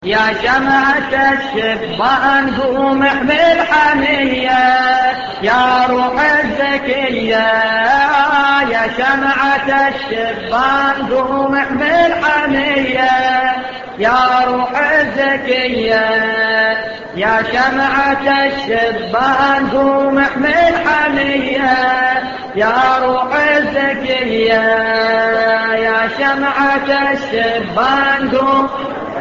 يا شمعة الشبان قوم احمل حمية يا روح الزكية يا شمعة الشبان قوم احمل حمية يا روح الزكية يا شمعة الشبان قوم احمل حمية يا روح الزكية يا شمعة الشبان قوم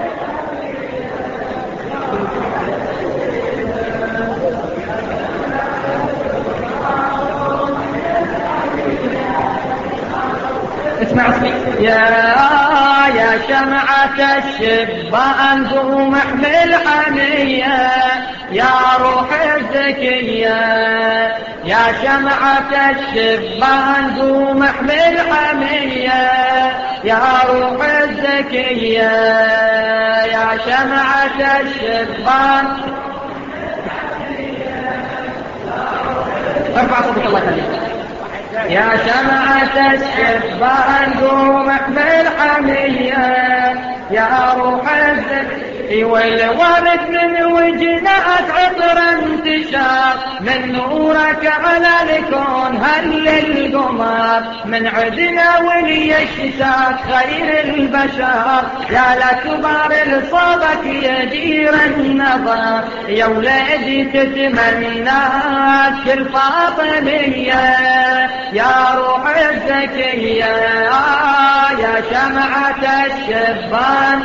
اسمع اسمي يا شمعة الشبان قوم احمل حمية يا روح الزكية يا شمعة الشبان قوم احمل حمية يا روح الزكية يا شمعة الشبان ارفع صوتك الله يخليك يا شمعة الشبان قوم احمل حمية يا روح الزكية والورد من وجنات عطر انتشار من نورك على الكون هل القمر من عدنا وليشتاق خير البشر يا لكبر لصوبك يدير النظر يا ولادي تتمناك الفاطمية يا روح الزكية يا شمعة الشبان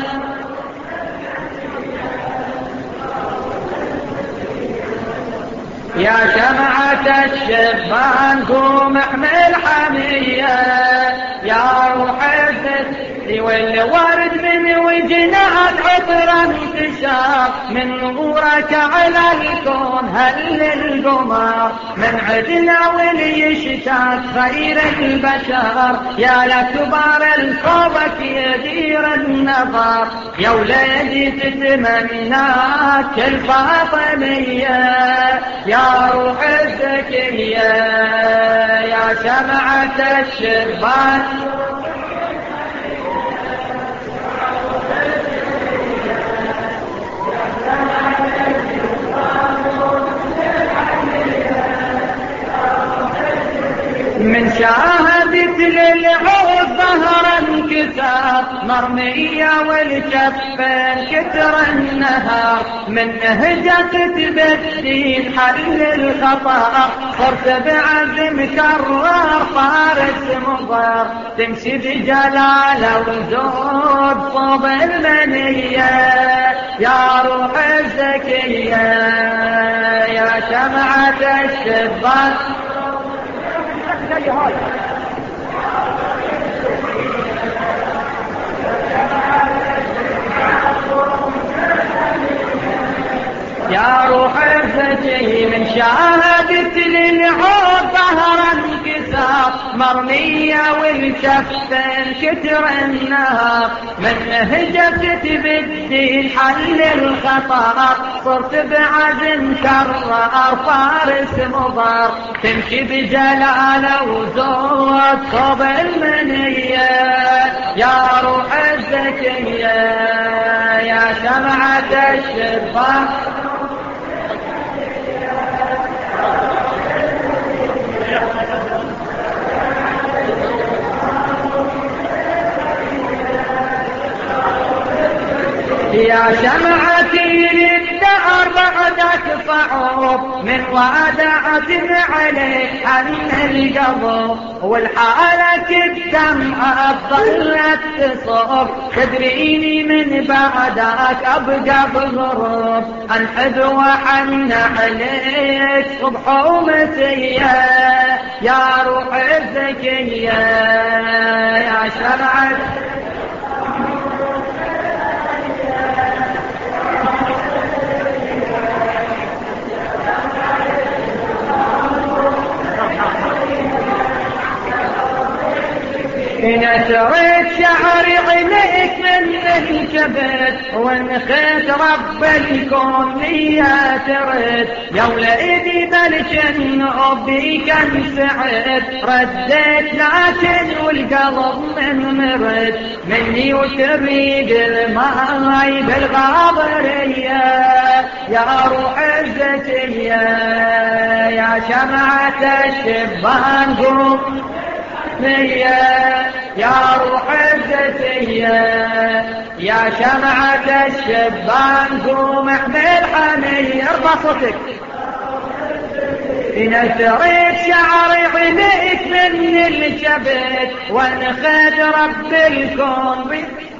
يا شمعة الشبان قوم احمل حمية يا روح الزكية والورد من وجنات عطر انتشار من نورك على الكون هل القمر من عدنا وليشتاق خير البشر يا لكبر الصوبك يدير النظر يا ولادي تتمناك الفاطمية يا روح الزكية يا شمعة الشبان من شاهدت للعود ظهر انكسار مرمية والكفين كتر النهار من هجت تبدين حل الخطأ صرت بعزم كرار فارس مضر تمشي بجلالة وزود صوب المنية يا روح الزكية يا شمعة الشبان يا روح الزكي من شاهدت للعود ظهر انكسار مرمية والكفين كتر النهار من هجت بالدين حل الخطر صرت بعزم كرار فارس مضر تمشي بجلالة وزود صوب المنية يا روح الزكية يا شمعة الشبان يا شمعتي للدهر بعدك صعوب من وادعة عليك عن القبر والحالة الدمعة ظلت تصب تدريني من بعدك أبقى بغروب أنحد وحن عليك صبح ومسية يا روح الزكية يا شمعة نثرت شعر عينيك الكبد ونخيت رب الكون ليا ترد يا وليدي بالجنوب بيك انسعد رديت لكن والقلب من مرد مني وتريد الماي بالغابرية يا روح الزكية يا شمعة الشبان قوم يا روح الزكية يا شمعة الشبان قوم احمل حمية ارفع صوتك نثرت شعري عينيك من الكبد ونخد رب الكون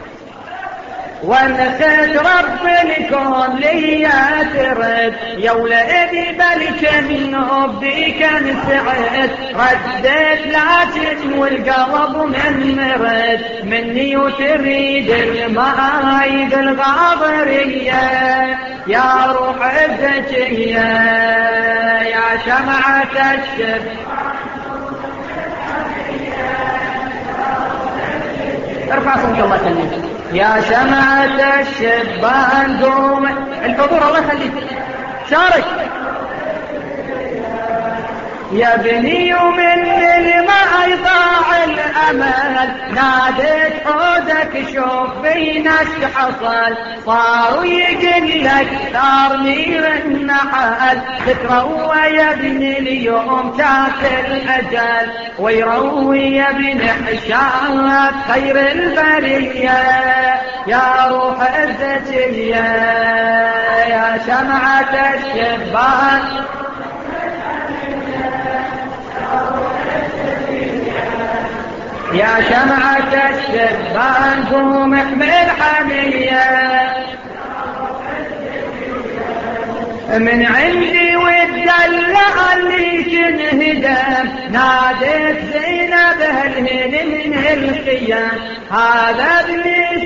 ونخد رب الكون ليا ترد يا ولدي بالجنوب بيك انسعد رديت لكن والقلب من مرد مني وتريد الماي بالغابرية يا روح الزكية يا شمعة الشب ارفع صوتك الله يخليك يا شمعة الشبان قوم الحضور الله يخليك شارك يا بني ومن الماء ضاع الامل ناديت حودك شوف بينا ايش حصل صاروا يقل لك ثار نير النحل تتروى يا ابني اليوم شاف الاجل ويروي يا ابن حشام خير البريه يا روح الزكيه يا شمعة الشبان يا شمعة الشبان قوم احمل حمية من عندي والدلع اللي تنهدم ناديت زينب هالهن من الخيام هذا ابني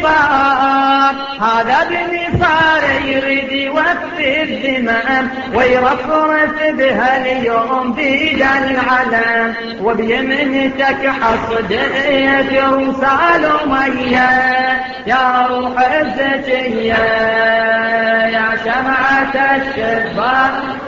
صار يريد يوفي الذمام ويرفرف بها اليوم بيد العلام وبيمنتك حصديت رسال مية يا روح الزكية يا شمعة الشبان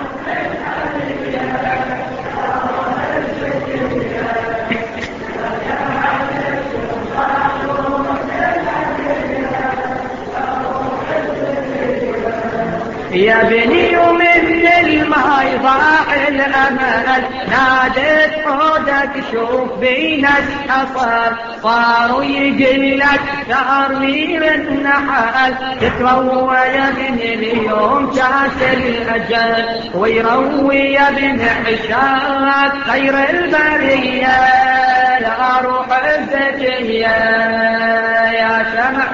يا بني ومن الماي ضاع الامل ناديت حودك شوف بينا ايش حصل صاروا يقلك ثار نير النحل تتروى يا بني اليوم كاس الاجل ويروي يا بن حشاد خير البريه يا روح الزكيه يا شمع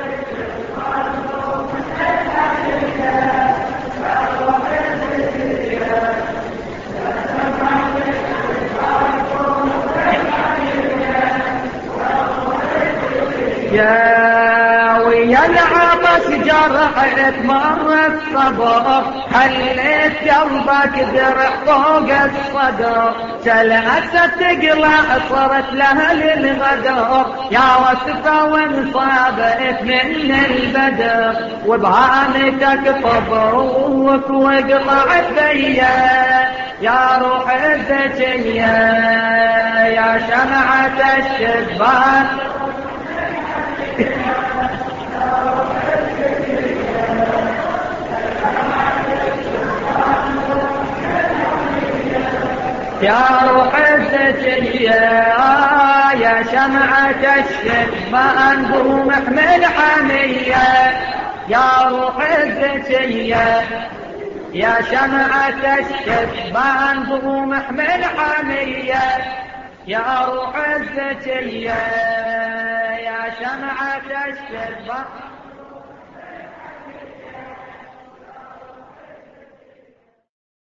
يا ويا العطش جرحت مر الصبر حليت قلبك درع فوق الصدر سلعت تقلع صرت لها للغدر يا وصفة وانصابت من البدر وبهانتك طبروك وقطعت بيا يا روح الزكية يا شمعة الشبان يا روح الزكية يا شمعة الشبان قوم احمل حمية يا روح الزكية يا شمعة الشبان قوم احمل حمية يا روح الزكية يا شمعة الشبان